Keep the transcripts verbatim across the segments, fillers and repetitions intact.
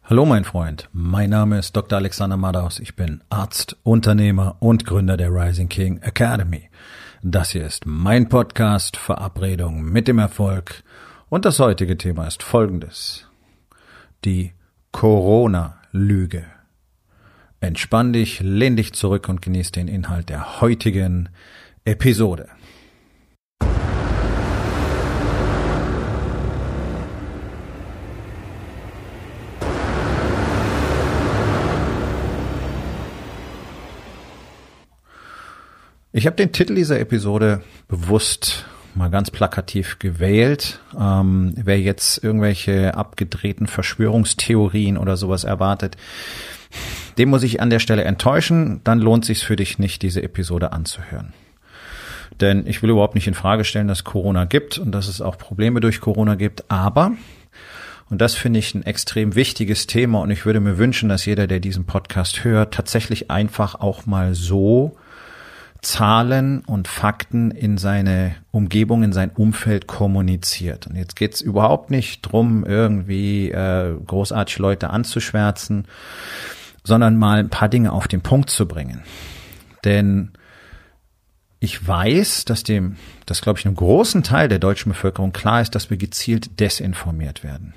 Hallo mein Freund, mein Name ist Doktor Alexander Madaus, ich bin Arzt, Unternehmer und Gründer der Rising King Academy. Das hier ist mein Podcast Verabredung mit dem Erfolg und das heutige Thema ist folgendes: Die Corona-Lüge. Entspann dich, lehn dich zurück und genieß den Inhalt der heutigen Episode. Ich habe den Titel dieser Episode bewusst mal ganz plakativ gewählt. Ähm, wer jetzt irgendwelche abgedrehten Verschwörungstheorien oder sowas erwartet, dem muss ich an der Stelle enttäuschen. Dann lohnt es sich für dich nicht, diese Episode anzuhören. Denn ich will überhaupt nicht in Frage stellen, dass Corona gibt und dass es auch Probleme durch Corona gibt. Aber, und das finde ich ein extrem wichtiges Thema und ich würde mir wünschen, dass jeder, der diesen Podcast hört, tatsächlich einfach auch mal so Zahlen und Fakten in seine Umgebung, in sein Umfeld kommuniziert. Und jetzt geht's überhaupt nicht drum, irgendwie äh, großartig Leute anzuschwärzen, sondern mal ein paar Dinge auf den Punkt zu bringen. Denn ich weiß, dass dem, dass glaube ich einem großen Teil der deutschen Bevölkerung klar ist, dass wir gezielt desinformiert werden.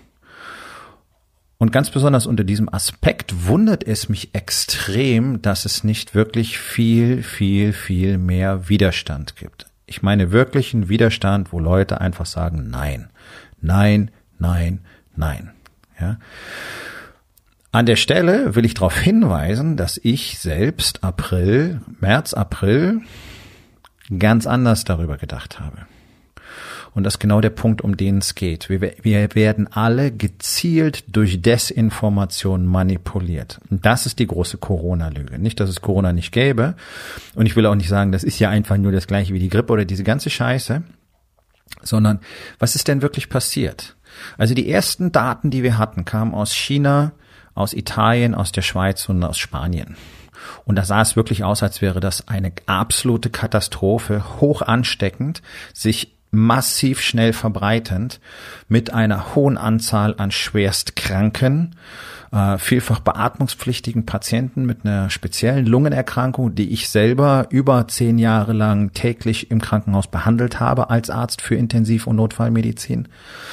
Und ganz besonders unter diesem Aspekt wundert es mich extrem, dass es nicht wirklich viel, viel, viel mehr Widerstand gibt. Ich meine wirklichen Widerstand, wo Leute einfach sagen, nein, nein, nein, nein. Ja. An der Stelle will ich darauf hinweisen, dass ich selbst April, März, April ganz anders darüber gedacht habe. Und das ist genau der Punkt, um den es geht. Wir, wir werden alle gezielt durch Desinformation manipuliert. Und das ist die große Corona-Lüge. Nicht, dass es Corona nicht gäbe. Und ich will auch nicht sagen, das ist ja einfach nur das Gleiche wie die Grippe oder diese ganze Scheiße. Sondern, was ist denn wirklich passiert? Also die ersten Daten, die wir hatten, kamen aus China, aus Italien, aus der Schweiz und aus Spanien. Und da sah es wirklich aus, als wäre das eine absolute Katastrophe, hoch ansteckend, sich massiv schnell verbreitend, mit einer hohen Anzahl an Schwerstkranken, äh, vielfach beatmungspflichtigen Patienten mit einer speziellen Lungenerkrankung, die ich selber über zehn Jahre lang täglich im Krankenhaus behandelt habe als Arzt für Intensiv- und Notfallmedizin,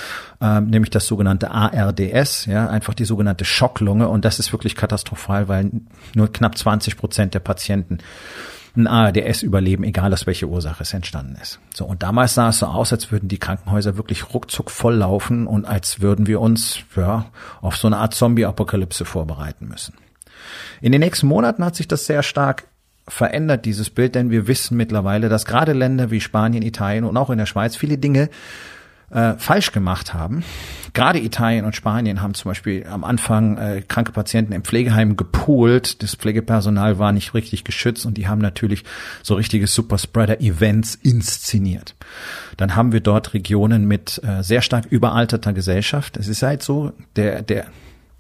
äh, nämlich das sogenannte A R D S, ja, einfach die sogenannte Schocklunge. Und das ist wirklich katastrophal, weil nur knapp zwanzig Prozent der Patienten ein A R D S überleben, egal aus welcher Ursache es entstanden ist. So, und damals sah es so aus, als würden die Krankenhäuser wirklich ruckzuck volllaufen und als würden wir uns ja auf so eine Art Zombie-Apokalypse vorbereiten müssen. In den nächsten Monaten hat sich das sehr stark verändert, dieses Bild, denn wir wissen mittlerweile, dass gerade Länder wie Spanien, Italien und auch in der Schweiz viele Dinge Äh, falsch gemacht haben. Gerade Italien und Spanien haben zum Beispiel am Anfang äh, kranke Patienten im Pflegeheim gepoolt. Das Pflegepersonal war nicht richtig geschützt und die haben natürlich so richtige Superspreader-Events inszeniert. Dann haben wir dort Regionen mit äh, sehr stark überalterter Gesellschaft. Es ist halt so, der, der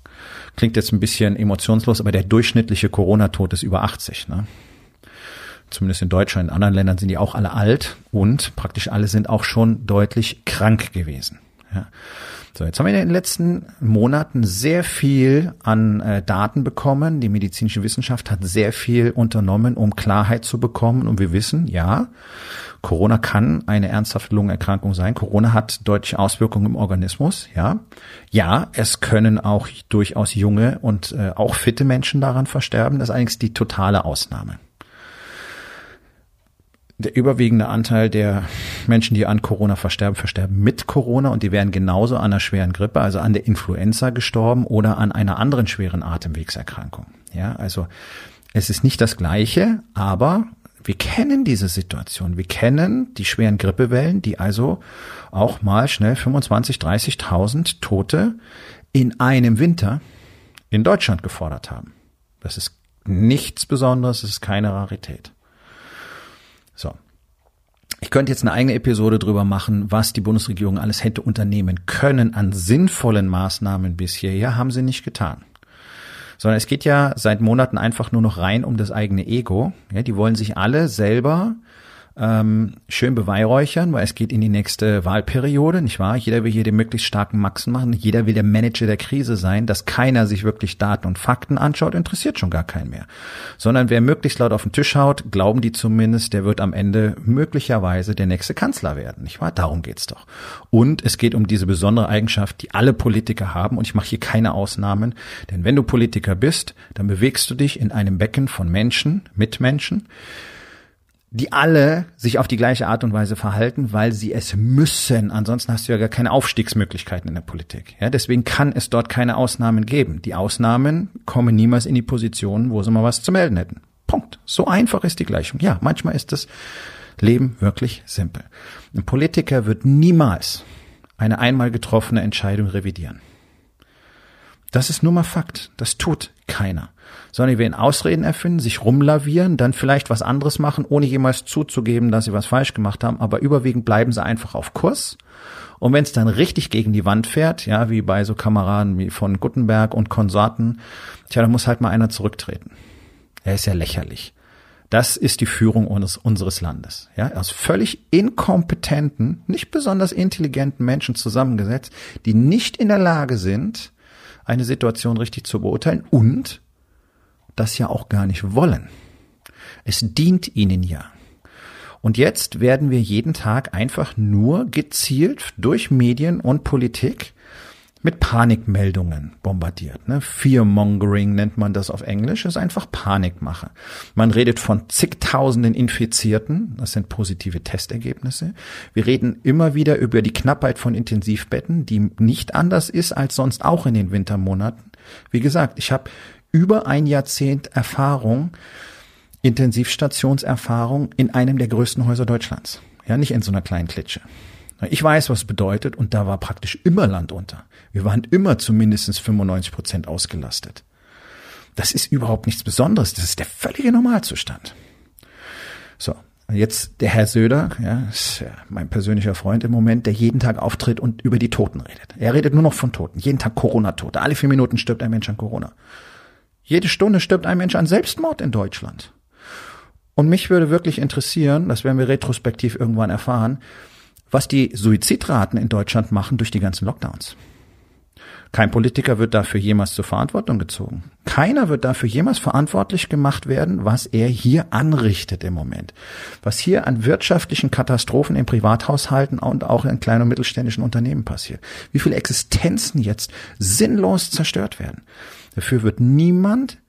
klingt jetzt ein bisschen emotionslos, aber der durchschnittliche Corona-Tod ist über achtzig, ne? Zumindest in Deutschland, in anderen Ländern sind die auch alle alt und praktisch alle sind auch schon deutlich krank gewesen. Ja. So, jetzt haben wir in den letzten Monaten sehr viel an äh, Daten bekommen. Die medizinische Wissenschaft hat sehr viel unternommen, um Klarheit zu bekommen. Und wir wissen, ja, Corona kann eine ernsthafte Lungenerkrankung sein. Corona hat deutliche Auswirkungen im Organismus. Ja, ja, es können auch durchaus junge und äh, auch fitte Menschen daran versterben. Das ist allerdings die totale Ausnahme. Der überwiegende Anteil der Menschen, die an Corona versterben, versterben mit Corona und die wären genauso an einer schweren Grippe, also an der Influenza gestorben oder an einer anderen schweren Atemwegserkrankung. Ja, also es ist nicht das Gleiche, aber wir kennen diese Situation. Wir kennen die schweren Grippewellen, die also auch mal schnell fünfundzwanzigtausend, dreißigtausend Tote in einem Winter in Deutschland gefordert haben. Das ist nichts Besonderes, es ist keine Rarität. So. Ich könnte jetzt eine eigene Episode drüber machen, was die Bundesregierung alles hätte unternehmen können an sinnvollen Maßnahmen bis hierher, haben sie nicht getan. Sondern es geht ja seit Monaten einfach nur noch rein um das eigene Ego. Ja, die wollen sich alle selber ähm, schön beweihräuchern, weil es geht in die nächste Wahlperiode, nicht wahr? Jeder will hier den möglichst starken Maxen machen, jeder will der Manager der Krise sein, dass keiner sich wirklich Daten und Fakten anschaut, interessiert schon gar keinen mehr. Sondern wer möglichst laut auf den Tisch haut, glauben die zumindest, der wird am Ende möglicherweise der nächste Kanzler werden, nicht wahr? Darum geht's doch. Und es geht um diese besondere Eigenschaft, die alle Politiker haben, und ich mache hier keine Ausnahmen, denn wenn du Politiker bist, dann bewegst du dich in einem Becken von Menschen, Mitmenschen, die alle sich auf die gleiche Art und Weise verhalten, weil sie es müssen. Ansonsten hast du ja gar keine Aufstiegsmöglichkeiten in der Politik. Ja, deswegen kann es dort keine Ausnahmen geben. Die Ausnahmen kommen niemals in die Position, wo sie mal was zu melden hätten. Punkt. So einfach ist die Gleichung. Ja, manchmal ist das Leben wirklich simpel. Ein Politiker wird niemals eine einmal getroffene Entscheidung revidieren. Das ist nur mal Fakt. Das tut keiner. Sondern die werden Ausreden erfinden, sich rumlavieren, dann vielleicht was anderes machen, ohne jemals zuzugeben, dass sie was falsch gemacht haben. Aber überwiegend bleiben sie einfach auf Kurs. Und wenn es dann richtig gegen die Wand fährt, ja, wie bei so Kameraden wie von Guttenberg und Konsorten, tja, dann muss halt mal einer zurücktreten. Er ist ja lächerlich. Das ist die Führung unseres, unseres Landes. Ja, aus völlig inkompetenten, nicht besonders intelligenten Menschen zusammengesetzt, die nicht in der Lage sind, eine Situation richtig zu beurteilen und das ja auch gar nicht wollen. Es dient ihnen ja. Und jetzt werden wir jeden Tag einfach nur gezielt durch Medien und Politik mit Panikmeldungen bombardiert. Ne? Fearmongering nennt man das auf Englisch, ist einfach Panikmache. Man redet von zigtausenden Infizierten, das sind positive Testergebnisse. Wir reden immer wieder über die Knappheit von Intensivbetten, die nicht anders ist als sonst auch in den Wintermonaten. Wie gesagt, ich habe über ein Jahrzehnt Erfahrung, Intensivstationserfahrung in einem der größten Häuser Deutschlands. Ja, nicht in so einer kleinen Klitsche. Ich weiß, was es bedeutet, und da war praktisch immer Land unter. Wir waren immer zu mindestens fünfundneunzig Prozent ausgelastet. Das ist überhaupt nichts Besonderes. Das ist der völlige Normalzustand. So, jetzt der Herr Söder, ja, ist ja mein persönlicher Freund im Moment, der jeden Tag auftritt und über die Toten redet. Er redet nur noch von Toten. Jeden Tag Corona-Tote. Alle vier Minuten stirbt ein Mensch an Corona. Jede Stunde stirbt ein Mensch an Selbstmord in Deutschland. Und mich würde wirklich interessieren, das werden wir retrospektiv irgendwann erfahren, was die Suizidraten in Deutschland machen durch die ganzen Lockdowns. Kein Politiker wird dafür jemals zur Verantwortung gezogen. Keiner wird dafür jemals verantwortlich gemacht werden, was er hier anrichtet im Moment. Was hier an wirtschaftlichen Katastrophen in Privathaushalten und auch in kleinen und mittelständischen Unternehmen passiert. Wie viele Existenzen jetzt sinnlos zerstört werden. Dafür wird niemand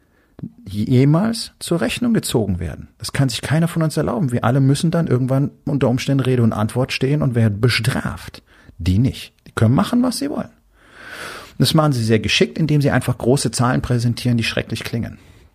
jemals zur Rechnung gezogen werden. Das kann sich keiner von uns erlauben. Wir alle müssen dann irgendwann unter Umständen Rede und Antwort stehen und werden bestraft. Die nicht. Die können machen, was sie wollen. Das machen sie sehr geschickt, indem sie einfach große Zahlen präsentieren, die schrecklich klingen.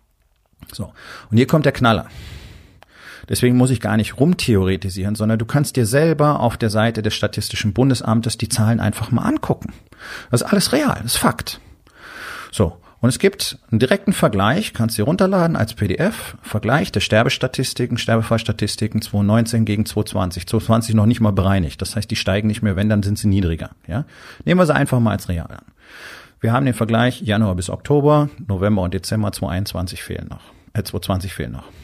So. Und hier kommt der Knaller. Deswegen muss ich gar nicht rumtheoretisieren, sondern du kannst dir selber auf der Seite des Statistischen Bundesamtes die Zahlen einfach mal angucken. Das ist alles real, das ist Fakt. So. Und es gibt einen direkten Vergleich, kannst du dir runterladen als P D F, Vergleich der Sterbestatistiken, Sterbefallstatistiken zwanzig neunzehn gegen zwanzig zwanzig. zwanzig zwanzig noch nicht mal bereinigt. Das heißt, die steigen nicht mehr, wenn, dann sind sie niedriger. Ja? Nehmen wir sie einfach mal als real an. Wir haben den Vergleich Januar bis Oktober, November und Dezember zwanzig einundzwanzig fehlen noch. Äh, zwanzig zwanzig fehlen noch.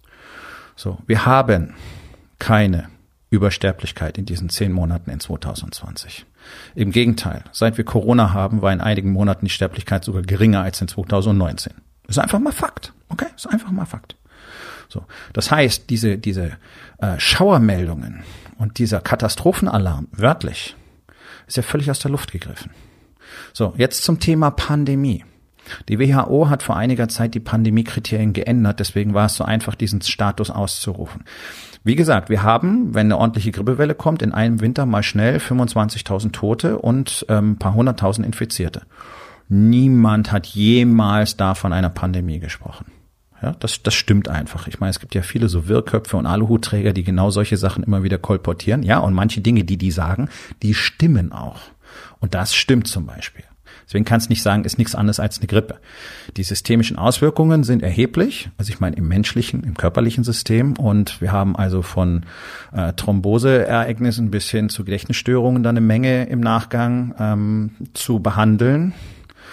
So, wir haben keine Übersterblichkeit in diesen zehn Monaten in zwanzig zwanzig. Im Gegenteil, seit wir Corona haben, war in einigen Monaten die Sterblichkeit sogar geringer als in zwanzig neunzehn. Ist einfach mal Fakt, okay? Ist einfach mal Fakt. So, das heißt, diese diese äh, Schauermeldungen und dieser Katastrophenalarm, wörtlich, ist ja völlig aus der Luft gegriffen. So, jetzt zum Thema Pandemie. Die W H O hat vor einiger Zeit die Pandemiekriterien geändert, deswegen war es so einfach, diesen Status auszurufen. Wie gesagt, wir haben, wenn eine ordentliche Grippewelle kommt, in einem Winter mal schnell fünfundzwanzigtausend Tote und ähm, ein paar hunderttausend Infizierte. Niemand hat jemals da von einer Pandemie gesprochen. Ja, das, das stimmt einfach. Ich meine, es gibt ja viele so Wirrköpfe und Aluhutträger, die genau solche Sachen immer wieder kolportieren. Ja, und manche Dinge, die die sagen, die stimmen auch. Und das stimmt zum Beispiel. Deswegen kannst du nicht sagen, ist nichts anderes als eine Grippe. Die systemischen Auswirkungen sind erheblich, also ich meine im menschlichen, im körperlichen System, und wir haben also von äh, Thromboseereignissen bis hin zu Gedächtnisstörungen dann eine Menge im Nachgang ähm, zu behandeln.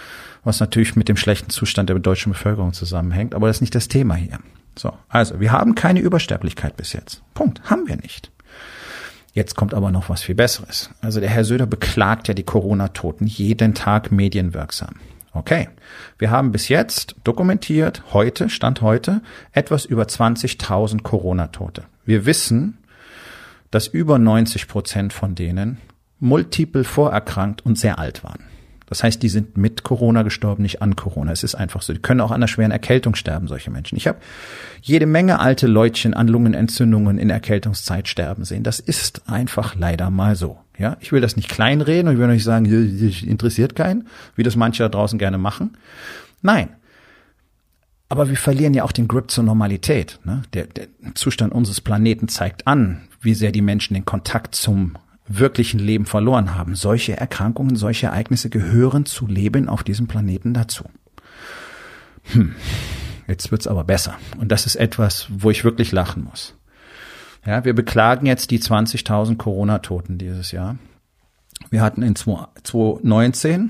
was natürlich mit dem schlechten Zustand der deutschen Bevölkerung zusammenhängt, aber das ist nicht das Thema hier. So, also wir haben keine Übersterblichkeit bis jetzt. Punkt, haben wir nicht. Jetzt kommt aber noch was viel Besseres. Also der Herr Söder beklagt ja die Corona-Toten jeden Tag medienwirksam. Okay, wir haben bis jetzt dokumentiert, heute, Stand heute, etwas über zwanzigtausend Corona-Tote. Wir wissen, dass über neunzig Prozent von denen multiple vorerkrankt und sehr alt waren. Das heißt, die sind mit Corona gestorben, nicht an Corona. Es ist einfach so. Die können auch an einer schweren Erkältung sterben, solche Menschen. Ich habe jede Menge alte Leutchen an Lungenentzündungen in Erkältungszeit sterben sehen. Das ist einfach leider mal so. Ja, ich will das nicht kleinreden und ich will nicht sagen, interessiert keinen, wie das manche da draußen gerne machen. Nein. Aber wir verlieren ja auch den Grip zur Normalität. Ne? Der, der Zustand unseres Planeten zeigt an, wie sehr die Menschen den Kontakt zum wirklichen Leben verloren haben. Solche Erkrankungen, solche Ereignisse gehören zu Leben auf diesem Planeten dazu. Hm, jetzt wird's aber besser. Und das ist etwas, wo ich wirklich lachen muss. Ja, wir beklagen jetzt die zwanzigtausend Corona-Toten dieses Jahr. Wir hatten in zwanzig neunzehn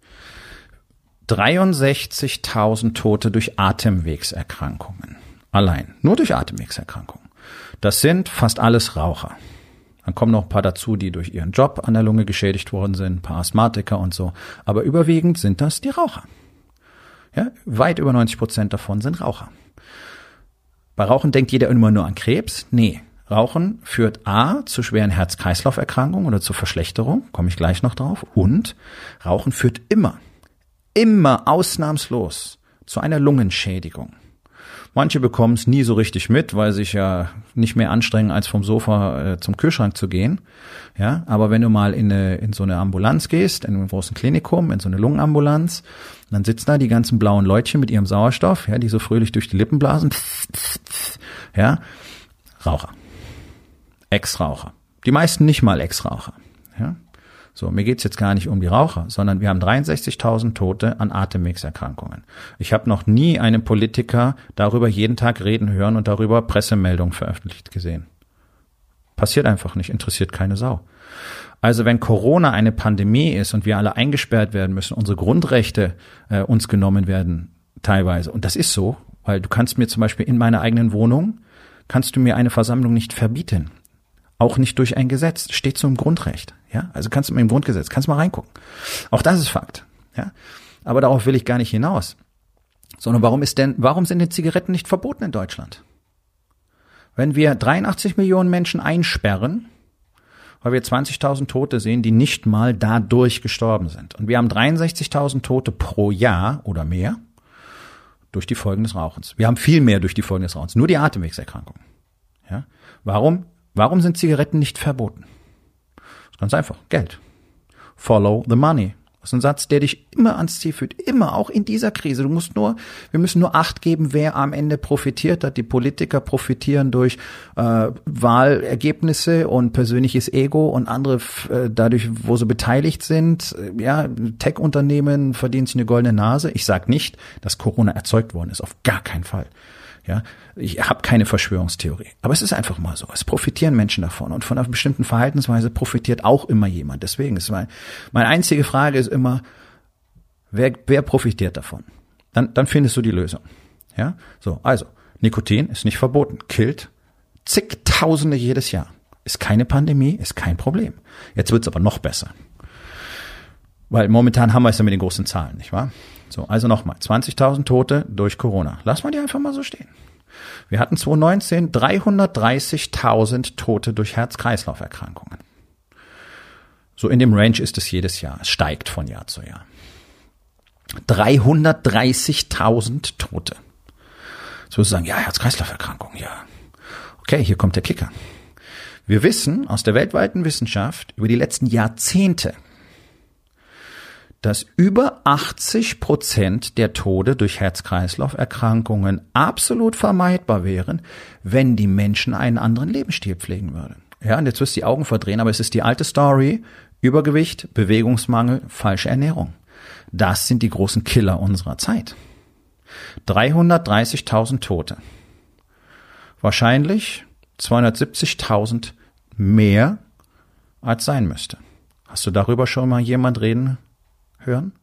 dreiundsechzigtausend Tote durch Atemwegserkrankungen. Allein, nur durch Atemwegserkrankungen. Das sind fast alles Raucher. Dann kommen noch ein paar dazu, die durch ihren Job an der Lunge geschädigt worden sind, ein paar Asthmatiker und so. Aber überwiegend sind das die Raucher. Ja, weit über neunzig Prozent davon sind Raucher. Bei Rauchen denkt jeder immer nur an Krebs. Nee, Rauchen führt A zu schweren Herz-Kreislauf-Erkrankungen oder zur Verschlechterung, komme ich gleich noch drauf. Und Rauchen führt immer, immer ausnahmslos zu einer Lungenschädigung. Manche bekommen es nie so richtig mit, weil sich ja nicht mehr anstrengen, als vom Sofa äh, zum Kühlschrank zu gehen. Ja, aber wenn du mal in, eine, in so eine Ambulanz gehst, in einem großen Klinikum, in so eine Lungenambulanz, dann sitzen da die ganzen blauen Leutchen mit ihrem Sauerstoff, ja, die so fröhlich durch die Lippen blasen. Ja, Raucher. Ex-Raucher. Die meisten nicht mal Ex-Raucher. Ja. So, mir geht's jetzt gar nicht um die Raucher, sondern wir haben dreiundsechzigtausend Tote an Atemwegserkrankungen. Ich habe noch nie einen Politiker darüber jeden Tag reden hören und darüber Pressemeldungen veröffentlicht gesehen. Passiert einfach nicht, interessiert keine Sau. Also wenn Corona eine Pandemie ist und wir alle eingesperrt werden müssen, unsere Grundrechte äh, uns genommen werden teilweise, und das ist so, weil du kannst mir zum Beispiel in meiner eigenen Wohnung, kannst du mir eine Versammlung nicht verbieten. Auch nicht durch ein Gesetz, steht so im Grundrecht. Ja, also kannst du im Grundgesetz, kannst mal reingucken. Auch das ist Fakt. Ja, aber darauf will ich gar nicht hinaus. Sondern warum ist denn, warum sind denn Zigaretten nicht verboten in Deutschland? Wenn wir dreiundachtzig Millionen Menschen einsperren, weil wir zwanzigtausend Tote sehen, die nicht mal dadurch gestorben sind. Und wir haben dreiundsechzigtausend Tote pro Jahr oder mehr durch die Folgen des Rauchens. Wir haben viel mehr durch die Folgen des Rauchens, nur die Atemwegserkrankungen. Ja, warum? Warum sind Zigaretten nicht verboten? Das ist ganz einfach. Geld. Follow the money. Das ist ein Satz, der dich immer ans Ziel führt. Immer, auch in dieser Krise. Du musst nur, wir müssen nur Acht geben, wer am Ende profitiert hat. Die Politiker profitieren durch äh, Wahlergebnisse und persönliches Ego und andere äh, dadurch, wo sie beteiligt sind. Ja, Tech-Unternehmen verdienen sich eine goldene Nase. Ich sage nicht, dass Corona erzeugt worden ist. Auf gar keinen Fall. Ja, ich habe keine Verschwörungstheorie. Aber es ist einfach mal so. Es profitieren Menschen davon. Und von einer bestimmten Verhaltensweise profitiert auch immer jemand. Deswegen ist mein, meine einzige Frage ist immer, wer, wer profitiert davon? Dann, dann findest du die Lösung. Ja, so. Also, Nikotin ist nicht verboten. Killt zigtausende jedes Jahr. Ist keine Pandemie, ist kein Problem. Jetzt wird's aber noch besser. Weil momentan haben wir es ja mit den großen Zahlen, nicht wahr? So, also nochmal, zwanzigtausend Tote durch Corona. Lass mal die einfach mal so stehen. Wir hatten zwanzig neunzehn dreihundertdreißigtausend Tote durch Herz-Kreislauf-Erkrankungen. So in dem Range ist es jedes Jahr. Es steigt von Jahr zu Jahr. dreihundertdreißigtausend Tote. Jetzt wirst du sagen, ja, Herz-Kreislauf-Erkrankung, ja. Okay, hier kommt der Kicker. Wir wissen aus der weltweiten Wissenschaft über die letzten Jahrzehnte, dass über achtzig Prozent der Tode durch Herz-Kreislauf-Erkrankungen absolut vermeidbar wären, wenn die Menschen einen anderen Lebensstil pflegen würden. Ja, und jetzt wirst du die Augen verdrehen, aber es ist die alte Story: Übergewicht, Bewegungsmangel, falsche Ernährung. Das sind die großen Killer unserer Zeit. dreihundertdreißigtausend Tote. Wahrscheinlich zweihundertsiebzigtausend mehr, als sein müsste. Hast du darüber schon mal jemand reden hören?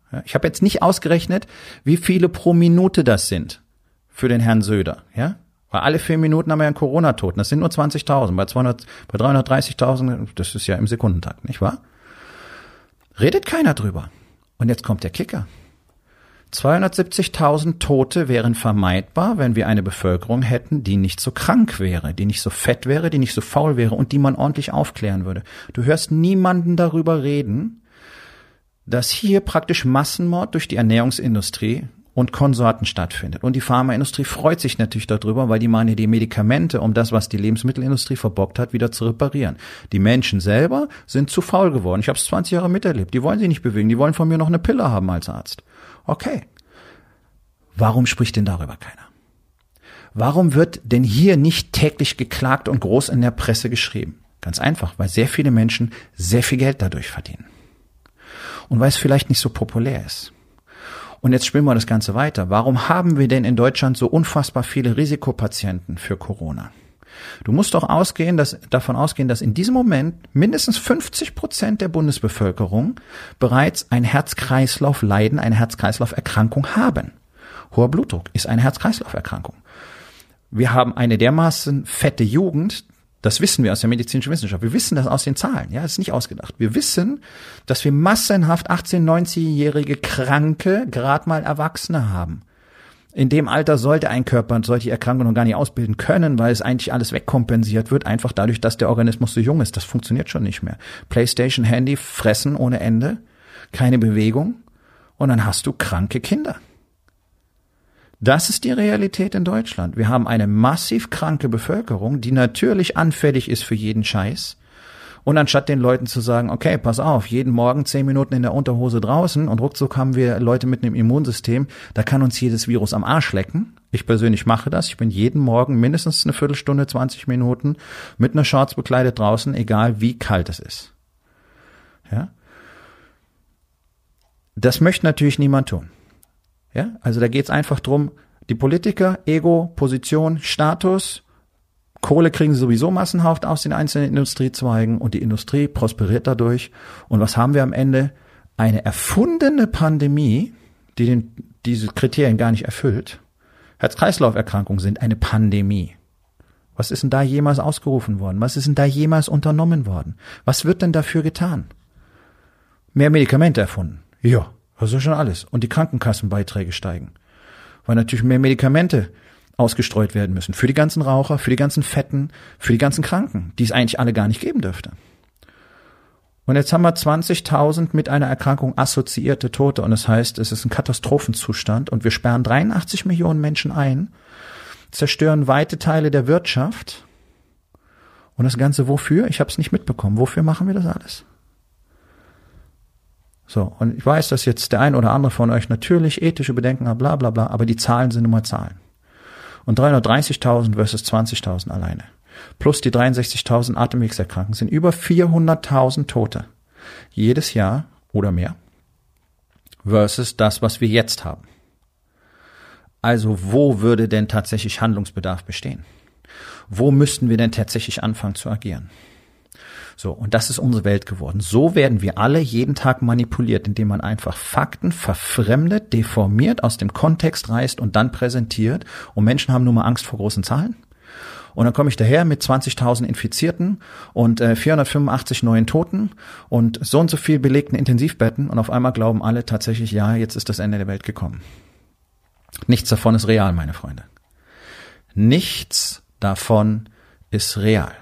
Ja, ich habe jetzt nicht ausgerechnet, wie viele pro Minute das sind für den Herrn Söder. Ja, weil alle vier Minuten haben wir einen Corona-Toten. Das sind nur zwanzigtausend. Bei zweihundert, bei dreihundertdreißigtausend, das ist ja im Sekundentakt, nicht wahr? Redet keiner drüber. Und jetzt kommt der Kicker. zweihundertsiebzigtausend Tote wären vermeidbar, wenn wir eine Bevölkerung hätten, die nicht so krank wäre, die nicht so fett wäre, die nicht so faul wäre und die man ordentlich aufklären würde. Du hörst niemanden darüber reden, dass hier praktisch Massenmord durch die Ernährungsindustrie und Konsorten stattfindet. Und die Pharmaindustrie freut sich natürlich darüber, weil die meinen, die Medikamente, um das, was die Lebensmittelindustrie verbockt hat, wieder zu reparieren. Die Menschen selber sind zu faul geworden. Ich habe es zwanzig Jahre miterlebt. Die wollen sich nicht bewegen. Die wollen von mir noch eine Pille haben als Arzt. Okay. Warum spricht denn darüber keiner? Warum wird denn hier nicht täglich geklagt und groß in der Presse geschrieben? Ganz einfach, weil sehr viele Menschen sehr viel Geld dadurch verdienen. Und weil es vielleicht nicht so populär ist. Und jetzt spielen wir das Ganze weiter. Warum haben wir denn in Deutschland so unfassbar viele Risikopatienten für Corona? Du musst doch ausgehen, dass, davon ausgehen, dass in diesem Moment mindestens fünfzig Prozent der Bundesbevölkerung bereits ein Herz-Kreislauf-Leiden, eine Herz-Kreislauf-Erkrankung haben. Hoher Blutdruck ist eine Herz-Kreislauf-Erkrankung. Wir haben eine dermaßen fette Jugend. Das wissen wir aus der medizinischen Wissenschaft. Wir wissen das aus den Zahlen. Ja, das ist nicht ausgedacht. Wir wissen, dass wir massenhaft achtzehn-, neunzigjährige Kranke, gerade mal Erwachsene haben. In dem Alter sollte ein Körper solche Erkrankungen noch gar nicht ausbilden können, weil es eigentlich alles wegkompensiert wird, einfach dadurch, dass der Organismus so jung ist. Das funktioniert schon nicht mehr. PlayStation, Handy, fressen ohne Ende, keine Bewegung und dann hast du kranke Kinder. Das ist die Realität in Deutschland. Wir haben eine massiv kranke Bevölkerung, die natürlich anfällig ist für jeden Scheiß. Und anstatt den Leuten zu sagen, okay, pass auf, jeden Morgen zehn Minuten in der Unterhose draußen und ruckzuck haben wir Leute mit einem Immunsystem, da kann uns jedes Virus am Arsch lecken. Ich persönlich mache das. Ich bin jeden Morgen mindestens eine Viertelstunde, zwanzig Minuten mit einer Shorts bekleidet draußen, egal wie kalt es ist. Ja? Das möchte natürlich niemand tun. Ja, also da geht's einfach drum, die Politiker, Ego, Position, Status, Kohle kriegen sie sowieso massenhaft aus den einzelnen Industriezweigen und die Industrie prosperiert dadurch. Und was haben wir am Ende? Eine erfundene Pandemie, die den, diese Kriterien gar nicht erfüllt. Herz-Kreislauf-Erkrankungen sind eine Pandemie. Was ist denn da jemals ausgerufen worden? Was ist denn da jemals unternommen worden? Was wird denn dafür getan? Mehr Medikamente erfunden. Ja. Das ist schon alles. Und die Krankenkassenbeiträge steigen. Weil natürlich mehr Medikamente ausgestreut werden müssen. Für die ganzen Raucher, für die ganzen Fetten, für die ganzen Kranken, die es eigentlich alle gar nicht geben dürfte. Und jetzt haben wir zwanzigtausend mit einer Erkrankung assoziierte Tote. Und das heißt, es ist ein Katastrophenzustand. Und wir sperren dreiundachtzig Millionen Menschen ein, zerstören weite Teile der Wirtschaft. Und das Ganze wofür? Ich habe es nicht mitbekommen. Wofür machen wir das alles? So, und ich weiß, dass jetzt der ein oder andere von euch natürlich ethische Bedenken hat, bla bla bla, aber die Zahlen sind nun mal Zahlen. Und dreihundertdreißigtausend versus zwanzigtausend alleine. Plus die dreiundsechzigtausend Atemwegserkrankten sind über vierhunderttausend Tote. Jedes Jahr oder mehr. Versus das, was wir jetzt haben. Also wo würde denn tatsächlich Handlungsbedarf bestehen? Wo müssten wir denn tatsächlich anfangen zu agieren? So, und das ist unsere Welt geworden. So werden wir alle jeden Tag manipuliert, indem man einfach Fakten verfremdet, deformiert, aus dem Kontext reißt und dann präsentiert. Und Menschen haben nun mal Angst vor großen Zahlen. Und dann komme ich daher mit zwanzigtausend Infizierten und äh, vierhundertfünfundachtzig neuen Toten und so und so viel belegten Intensivbetten. Und auf einmal glauben alle tatsächlich, ja, jetzt ist das Ende der Welt gekommen. Nichts davon ist real, meine Freunde. Nichts davon ist real.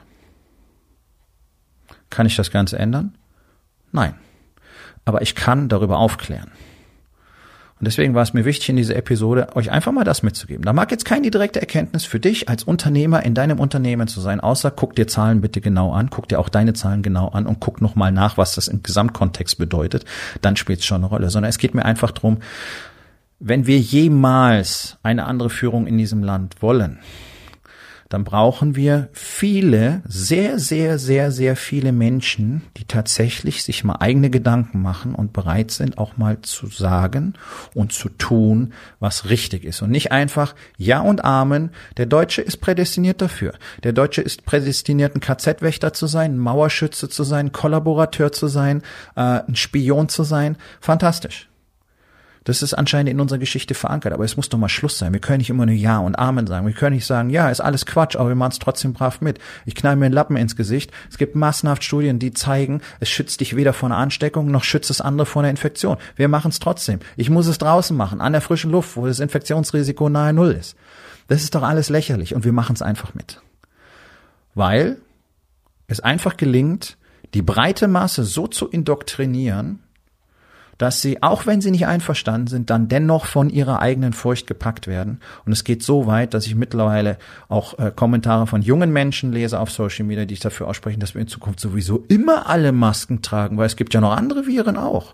Kann ich das Ganze ändern? Nein. Aber ich kann darüber aufklären. Und deswegen war es mir wichtig, in dieser Episode euch einfach mal das mitzugeben. Da mag jetzt keine direkte Erkenntnis für dich als Unternehmer in deinem Unternehmen zu sein, außer guck dir Zahlen bitte genau an, guck dir auch deine Zahlen genau an und guck nochmal nach, was das im Gesamtkontext bedeutet. Dann spielt es schon eine Rolle. Sondern es geht mir einfach drum, wenn wir jemals eine andere Führung in diesem Land wollen, dann brauchen wir viele, sehr, sehr, sehr, sehr viele Menschen, die tatsächlich sich mal eigene Gedanken machen und bereit sind, auch mal zu sagen und zu tun, was richtig ist. Und nicht einfach Ja und Amen. Der Deutsche ist prädestiniert dafür. Der Deutsche ist prädestiniert, ein K Z-Wächter zu sein, ein Mauerschütze zu sein, ein Kollaborateur zu sein, äh, ein Spion zu sein. Fantastisch. Das ist anscheinend in unserer Geschichte verankert, aber es muss doch mal Schluss sein. Wir können nicht immer nur Ja und Amen sagen. Wir können nicht sagen, ja, ist alles Quatsch, aber wir machen es trotzdem brav mit. Ich knall mir einen Lappen ins Gesicht. Es gibt massenhaft Studien, die zeigen, es schützt dich weder vor einer Ansteckung, noch schützt es andere vor einer Infektion. Wir machen es trotzdem. Ich muss es draußen machen, an der frischen Luft, wo das Infektionsrisiko nahe Null ist. Das ist doch alles lächerlich und wir machen es einfach mit. Weil es einfach gelingt, die breite Masse so zu indoktrinieren, dass sie, auch wenn sie nicht einverstanden sind, dann dennoch von ihrer eigenen Furcht gepackt werden. Und es geht so weit, dass ich mittlerweile auch äh, Kommentare von jungen Menschen lese auf Social Media, die sich dafür aussprechen, dass wir in Zukunft sowieso immer alle Masken tragen, weil es gibt ja noch andere Viren auch.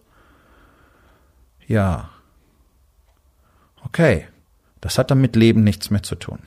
Ja. Okay. Das hat dann mit Leben nichts mehr zu tun.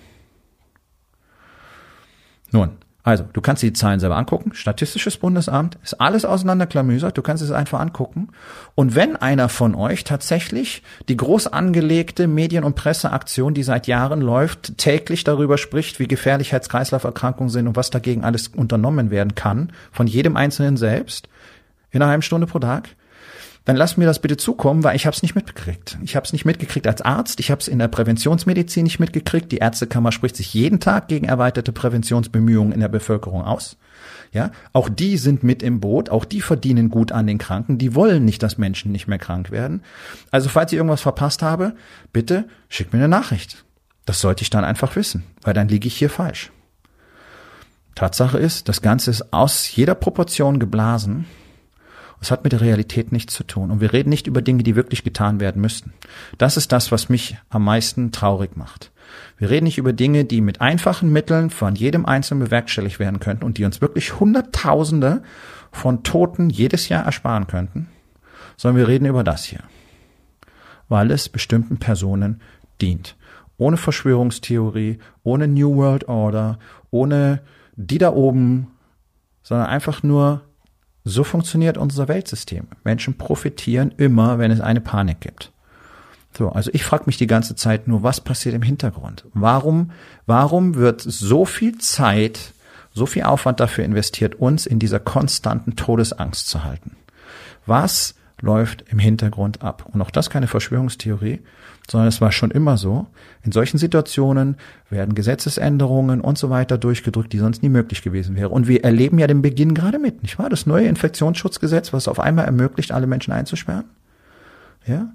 Nun, also, du kannst dir die Zahlen selber angucken. Statistisches Bundesamt, ist alles auseinanderklamüsert. Du kannst es einfach angucken. Und wenn einer von euch tatsächlich die groß angelegte Medien- und Presseaktion, die seit Jahren läuft, täglich darüber spricht, wie gefährlich Herz-Kreislauf-Erkrankungen sind und was dagegen alles unternommen werden kann, von jedem Einzelnen selbst, in einer halben Stunde pro Tag, dann lass mir das bitte zukommen, weil ich habe es nicht mitgekriegt. Ich habe es nicht mitgekriegt als Arzt, ich habe es in der Präventionsmedizin nicht mitgekriegt. Die Ärztekammer spricht sich jeden Tag gegen erweiterte Präventionsbemühungen in der Bevölkerung aus. Ja, auch die sind mit im Boot, auch die verdienen gut an den Kranken, die wollen nicht, dass Menschen nicht mehr krank werden. Also falls ich irgendwas verpasst habe, bitte schick mir eine Nachricht. Das sollte ich dann einfach wissen, weil dann liege ich hier falsch. Tatsache ist, das Ganze ist aus jeder Proportion geblasen. Es hat mit der Realität nichts zu tun. Und wir reden nicht über Dinge, die wirklich getan werden müssten. Das ist das, was mich am meisten traurig macht. Wir reden nicht über Dinge, die mit einfachen Mitteln von jedem Einzelnen bewerkstelligt werden könnten und die uns wirklich Hunderttausende von Toten jedes Jahr ersparen könnten, sondern wir reden über das hier. Weil es bestimmten Personen dient. Ohne Verschwörungstheorie, ohne New World Order, ohne die da oben, sondern einfach nur: So funktioniert unser Weltsystem. Menschen profitieren immer, wenn es eine Panik gibt. So, also ich frage mich die ganze Zeit nur, was passiert im Hintergrund? Warum, warum wird so viel Zeit, so viel Aufwand dafür investiert, uns in dieser konstanten Todesangst zu halten? Was läuft im Hintergrund ab? Und auch das keine Verschwörungstheorie, sondern es war schon immer so. In solchen Situationen werden Gesetzesänderungen und so weiter durchgedrückt, die sonst nie möglich gewesen wären. Und wir erleben ja den Beginn gerade mit, nicht wahr? Das neue Infektionsschutzgesetz, was auf einmal ermöglicht, alle Menschen einzusperren. Ja?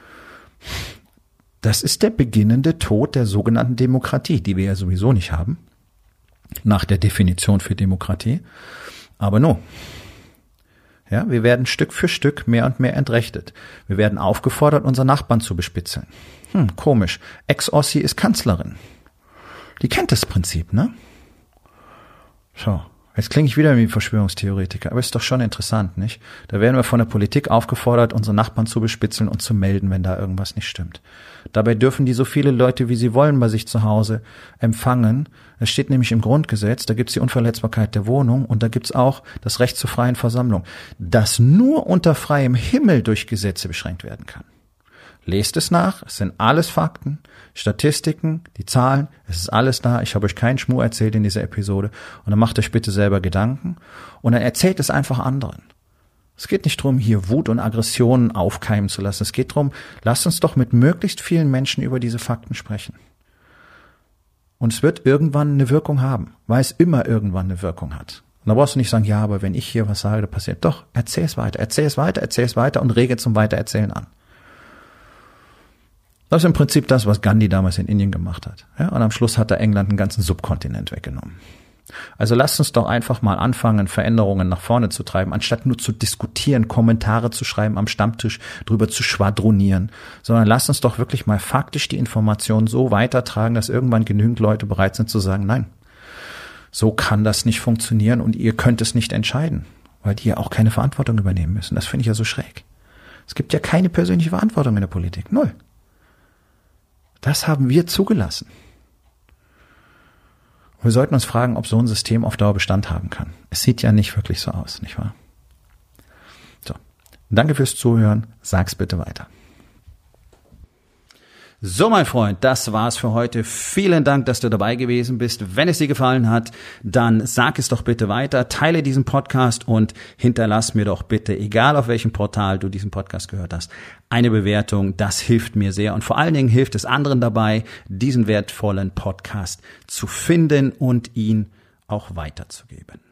Das ist der beginnende Tod der sogenannten Demokratie, die wir ja sowieso nicht haben, nach der Definition für Demokratie. Aber no. Ja, wir werden Stück für Stück mehr und mehr entrechtet. Wir werden aufgefordert, unseren Nachbarn zu bespitzeln. Hm, komisch. Ex-Ossi ist Kanzlerin. Die kennt das Prinzip, ne? So, jetzt klinge ich wieder wie Verschwörungstheoretiker, aber ist doch schon interessant, nicht? Da werden wir von der Politik aufgefordert, unsere Nachbarn zu bespitzeln und zu melden, wenn da irgendwas nicht stimmt. Dabei dürfen die so viele Leute, wie sie wollen, bei sich zu Hause empfangen. Es steht nämlich im Grundgesetz, da gibt's die Unverletzbarkeit der Wohnung und da gibt's auch das Recht zur freien Versammlung, das nur unter freiem Himmel durch Gesetze beschränkt werden kann. Lest es nach, es sind alles Fakten, Statistiken, die Zahlen, es ist alles da. Ich habe euch keinen Schmuh erzählt in dieser Episode und dann macht euch bitte selber Gedanken und dann erzählt es einfach anderen. Es geht nicht darum, hier Wut und Aggressionen aufkeimen zu lassen. Es geht darum, lasst uns doch mit möglichst vielen Menschen über diese Fakten sprechen. Und es wird irgendwann eine Wirkung haben, weil es immer irgendwann eine Wirkung hat. Und da brauchst du nicht sagen, ja, aber wenn ich hier was sage, da passiert. Doch, erzähl es weiter, erzähl es weiter, erzähl es weiter und rege zum Weitererzählen an. Das ist im Prinzip das, was Gandhi damals in Indien gemacht hat. Ja, und am Schluss hat er England einen ganzen Subkontinent weggenommen. Also lasst uns doch einfach mal anfangen, Veränderungen nach vorne zu treiben, anstatt nur zu diskutieren, Kommentare zu schreiben, am Stammtisch drüber zu schwadronieren, sondern lasst uns doch wirklich mal faktisch die Informationen so weitertragen, dass irgendwann genügend Leute bereit sind zu sagen, nein, so kann das nicht funktionieren und ihr könnt es nicht entscheiden, weil die ja auch keine Verantwortung übernehmen müssen. Das finde ich ja so schräg. Es gibt ja keine persönliche Verantwortung in der Politik. Null. Das haben wir zugelassen. Wir sollten uns fragen, ob so ein System auf Dauer Bestand haben kann. Es sieht ja nicht wirklich so aus, nicht wahr? So, danke fürs Zuhören. Sag's bitte weiter. So, mein Freund, das war's für heute. Vielen Dank, dass du dabei gewesen bist. Wenn es dir gefallen hat, dann sag es doch bitte weiter, teile diesen Podcast und hinterlass mir doch bitte, egal auf welchem Portal du diesen Podcast gehört hast, eine Bewertung. Das hilft mir sehr und vor allen Dingen hilft es anderen dabei, diesen wertvollen Podcast zu finden und ihn auch weiterzugeben.